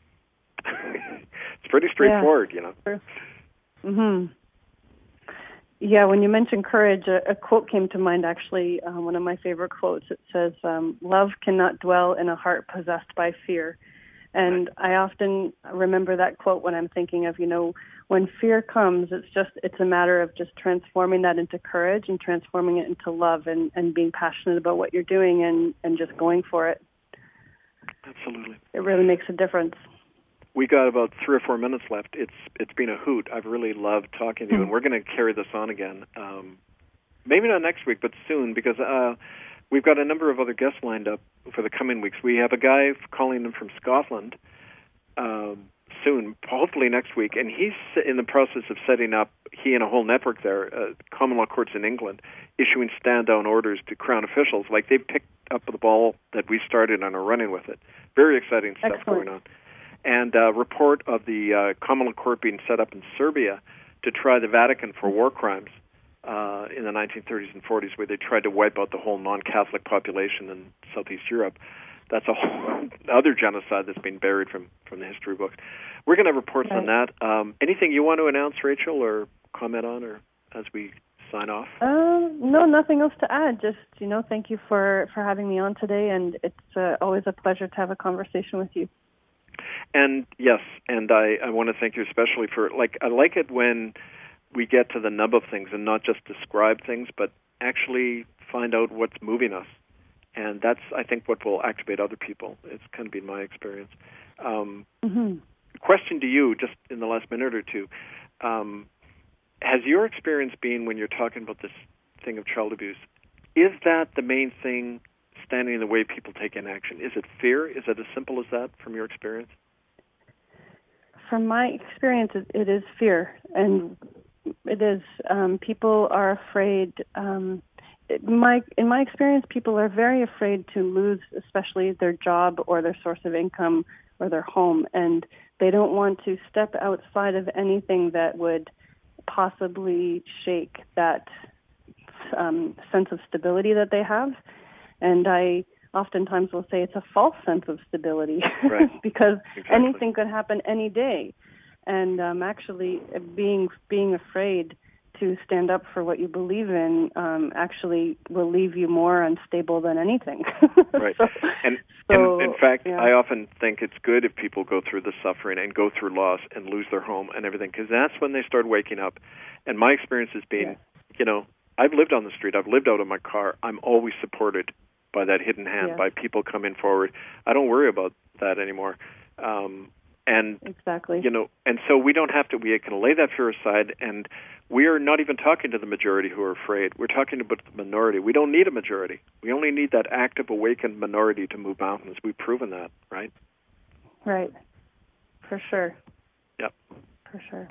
it's pretty straightforward, yeah. you know. Sure. Mm-hmm. Yeah, when you mentioned courage, a, a quote came to mind, actually, uh, one of my favorite quotes. It says, um, love cannot dwell in a heart possessed by fear. And I often remember that quote when I'm thinking of, you know, when fear comes, it's just, it's a matter of just transforming that into courage and transforming it into love and, and being passionate about what you're doing and, and just going for it. Absolutely. It really makes a difference. We got about three or four minutes left. It's It's been a hoot. I've really loved talking to you, and we're going to carry this on again. Um, maybe not next week, but soon, because uh, we've got a number of other guests lined up for the coming weeks. We have a guy calling in from Scotland um, soon, hopefully next week, and he's in the process of setting up, he and a whole network there, uh, common law courts in England, issuing stand-down orders to Crown officials. Like, they've picked up the ball that we started and are running with it. Very exciting stuff Excellent. going on. And a report of the uh, common law court being set up in Serbia to try the Vatican for war crimes uh, in the nineteen thirties and forties, where they tried to wipe out the whole non-Catholic population in Southeast Europe. That's a whole other genocide that's been buried from, from the history books. We're going to have reports right. on that. Um, anything you want to announce, Rachel, or comment on, or as we sign off? Uh, no, nothing else to add. Just, you know, thank you for, for having me on today, and it's uh, always a pleasure to have a conversation with you. And yes, and I, I want to thank you especially for, like, I like it when we get to the nub of things and not just describe things, but actually find out what's moving us. And that's, I think, what will activate other people. It's kind of been my experience. Um, mm-hmm. Question to you, just in the last minute or two. Um, has your experience been, when you're talking about this thing of child abuse, is that the main thing standing in the way people take in action? Is it fear? Is it as simple as that from your experience? From my experience, it, it is fear. And it is, um, people are afraid... Um, My, in my experience, people are very afraid to lose, especially their job or their source of income or their home, and they don't want to step outside of anything that would possibly shake that um, sense of stability that they have. And I oftentimes will say it's a false sense of stability, right. because exactly. anything could happen any day. And um, actually being being afraid to stand up for what you believe in um, actually will leave you more unstable than anything. Right. so, and, so, and in fact, yeah. I often think it's good if people go through the suffering and go through loss and lose their home and everything, because that's when they start waking up. And my experience has been, yes. you know, I've lived on the street. I've lived out of my car. I'm always supported by that hidden hand, yes. by people coming forward. I don't worry about that anymore. Um, and, exactly. you know, and so we don't have to, we can lay that fear aside, and we are not even talking to the majority who are afraid. We're talking about the minority. We don't need a majority. We only need that active, awakened minority to move mountains. We've proven that, right? Right. For sure. Yep. For sure.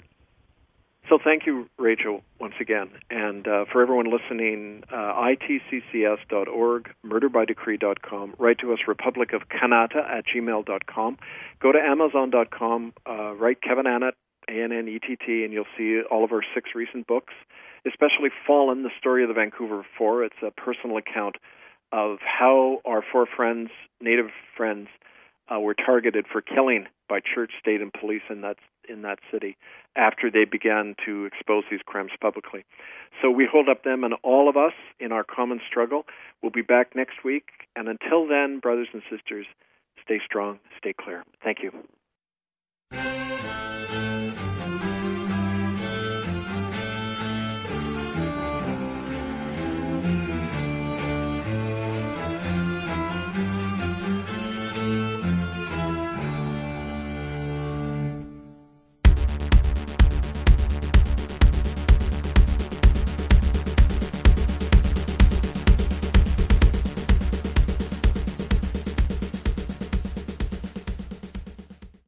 So thank you, Rachel, once again. And uh, for everyone listening, uh, I T C C S dot org, murder by decree dot com. Write to us, republic of Kanata at gmail dot com. Go to amazon dot com, uh, write Kevin Annett, A N N E T T, and you'll see all of our six recent books, especially Fallen, the story of the Vancouver Four. It's a personal account of how our four friends, Native friends, uh, were targeted for killing by church, state, and police in that in that city after they began to expose these crimes publicly. So we hold up them and all of us in our common struggle. We'll be back next week. And until then, brothers and sisters, stay strong, stay clear. Thank you.